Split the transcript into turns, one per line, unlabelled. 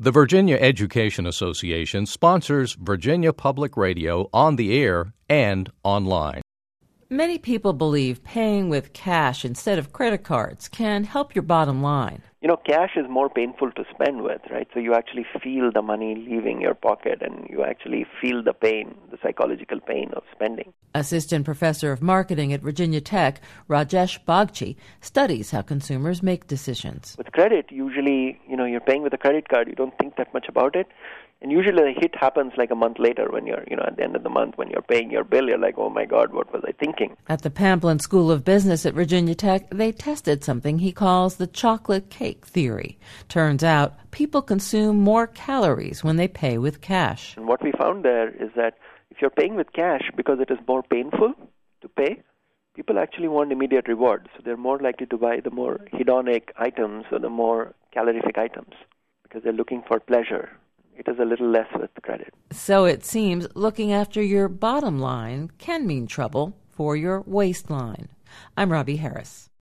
The Virginia Education Association sponsors Virginia Public Radio on the air and online.
Many people believe paying with cash instead of credit cards can help your bottom line.
You know, cash is more painful to spend with, right? So you actually feel the money leaving your pocket and you actually feel the pain, the psychological pain of spending.
Assistant Professor of Marketing at Virginia Tech, Rajesh Bagchi, studies how consumers make decisions.
With credit, usually, you're paying with a credit card, you don't think that much about it. And usually the hit happens like a month later when you're, at the end of the month when you're paying your bill, you're like, oh my God, what was I thinking?
At the Pamplin School of Business at Virginia Tech, they tested something he calls the chocolate cake theory. Turns out people consume more calories when they pay with cash.
And what we found there is that if you're paying with cash because it is more painful to pay, people actually want immediate reward. So they're more likely to buy the more hedonic items or the more calorific items because they're looking for pleasure. It is a little less with credit.
So it seems looking after your bottom line can mean trouble for your waistline. I'm Robbie Harris.